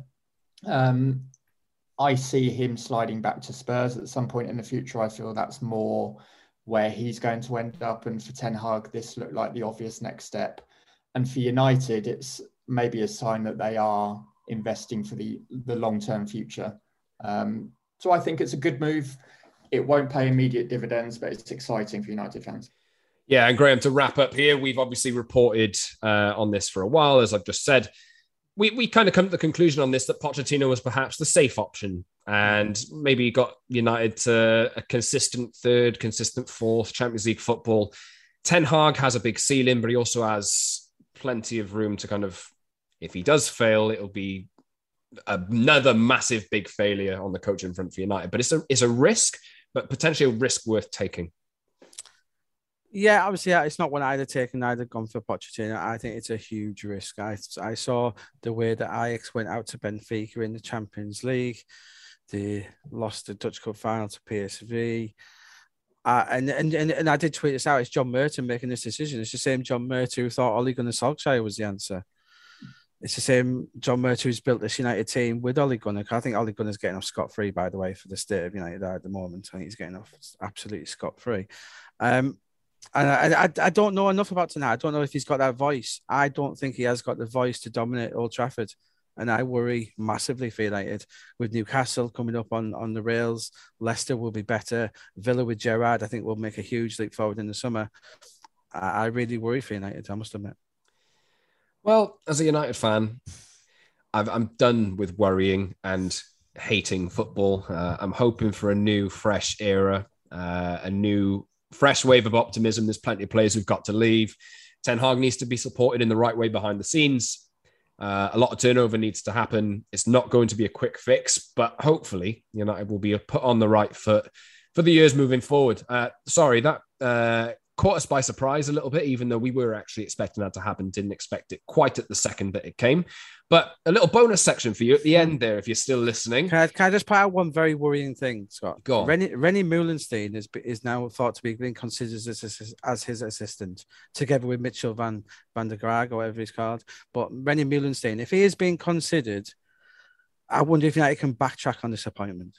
I see him sliding back to Spurs at some point in the future. I feel that's more where he's going to end up. And for Ten Hag, this looked like the obvious next step. And for United, it's maybe a sign that they are investing for the long-term future. So I think it's a good move. It won't pay immediate dividends, but it's exciting for United fans. Yeah, and Graham, to wrap up here, we've obviously reported on this for a while, as I've just said. We kind of come to the conclusion on this that Pochettino was perhaps the safe option and maybe got United to a consistent third, consistent fourth Champions League football. Ten Hag has a big ceiling, but he also has plenty of room to kind of, if he does fail, it'll be another massive big failure on the coaching front for United. But it's a risk, but potentially a risk worth taking. Yeah, obviously, it's not one I'd have taken. I'd have gone for Pochettino. I think it's a huge risk. I saw the way that Ajax went out to Benfica in the Champions League. They lost the Dutch Cup final to PSV. And I did tweet this out. It's John Merton making this decision. It's the same John Merton who thought Ole Gunnar Solskjaer was the answer. It's the same John Merton who's built this United team with Ole Gunnar. I think Ole Gunnar's getting off scot-free, by the way, for the state of United at the moment. I think he's getting off absolutely scot-free. And I don't know enough about Ten Hag. I don't know if he's got that voice. I don't think he has got the voice to dominate Old Trafford. And I worry massively for United. With Newcastle coming up on the rails, Leicester will be better. Villa with Gerrard, I think, will make a huge leap forward in the summer. I really worry for United, I must admit. Well, as a United fan, I'm done with worrying and hating football. I'm hoping for a new, fresh era, a new, fresh wave of optimism. There's plenty of players who've got to leave. Ten Hag needs to be supported in the right way behind the scenes. A lot of turnover needs to happen. It's not going to be a quick fix, but hopefully United will be put on the right foot for the years moving forward. That caught us by surprise a little bit, even though we were actually expecting that to happen. Didn't expect it quite at the second that it came. But a little bonus section for you at the end there, if you're still listening. Can I just point out one very worrying thing, Scott? Go on. Rennie Meulenstein is now thought to be being considered as his assistant, together with Mitchell van der Graag, or whatever he's called. But Rennie Meulenstein, if he is being considered, I wonder if United can backtrack on this appointment.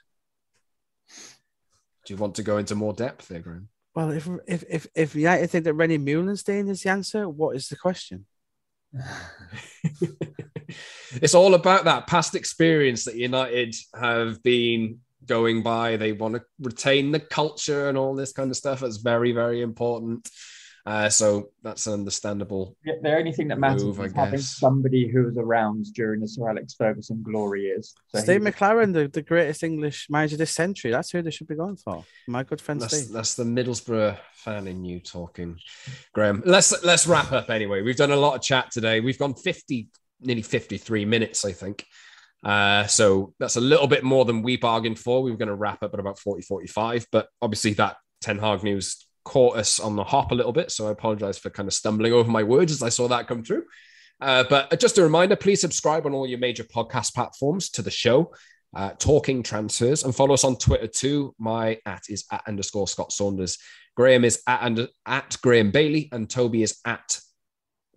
Do you want to go into more depth there, Graham? Well, if United think that Rennie Meulenstein is the answer, what is the question? It's all about that past experience that United have been going by. They want to retain the culture and all this kind of stuff. It's very, very important. So that's an understandable. Yeah, the only thing that matters is having somebody who was around during the Sir Alex Ferguson glory years. So Steve McLaren, the greatest English manager this century. That's who they should be going for. My good friend Steve. That's the Middlesbrough fan in you talking, Graham. Let's wrap up anyway. We've done a lot of chat today. We've gone nearly 53 minutes, I think. So that's a little bit more than we bargained for. We were going to wrap up at about 45, but obviously that Ten Hag news caught us on the hop a little bit. So I apologize for kind of stumbling over my words as I saw that come through. But just a reminder, please subscribe on all your major podcast platforms to the show, Talking Transfers, and follow us on Twitter too. My @ is @_Scott Saunders. Graham is at Graham Bailey, and Toby is at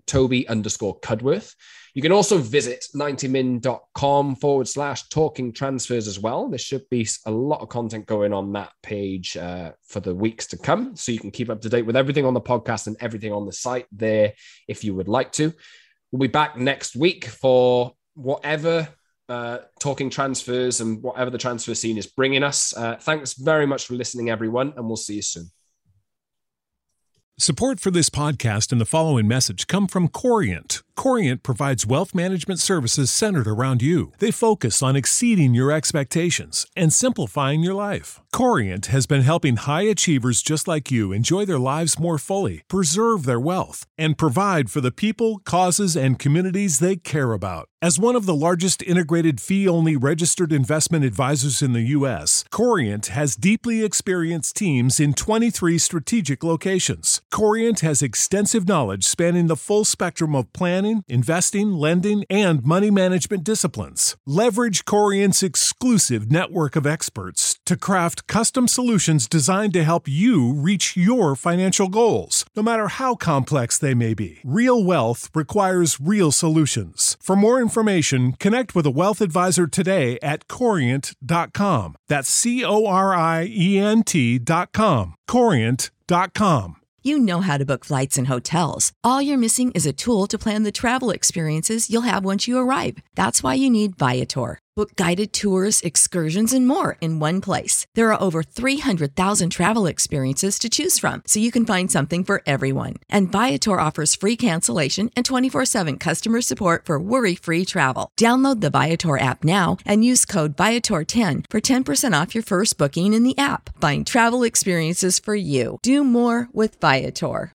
Toby_Cudworth. You can also visit 90min.com/talking transfers as well. There should be a lot of content going on that page for the weeks to come. So you can keep up to date with everything on the podcast and everything on the site there if you would like to. We'll be back next week for whatever talking transfers and whatever the transfer scene is bringing us. Thanks very much for listening, everyone, and we'll see you soon. Support for this podcast and the following message come from Corient. Corient provides wealth management services centered around you. They focus on exceeding your expectations and simplifying your life. Corient has been helping high achievers just like you enjoy their lives more fully, preserve their wealth, and provide for the people, causes, and communities they care about. As one of the largest integrated fee-only registered investment advisors in the U.S., Corient has deeply experienced teams in 23 strategic locations. Corient has extensive knowledge spanning the full spectrum of planning, investing, lending, and money management disciplines. Leverage Corient's exclusive network of experts to craft custom solutions designed to help you reach your financial goals, no matter how complex they may be. Real wealth requires real solutions. For more information, connect with a wealth advisor today at Corient.com. That's Corient.com. Corient.com. You know how to book flights and hotels. All you're missing is a tool to plan the travel experiences you'll have once you arrive. That's why you need Viator. Book guided tours, excursions, and more in one place. There are over 300,000 travel experiences to choose from, so you can find something for everyone. And Viator offers free cancellation and 24/7 customer support for worry-free travel. Download the Viator app now and use code Viator10 for 10% off your first booking in the app. Find travel experiences for you. Do more with Viator.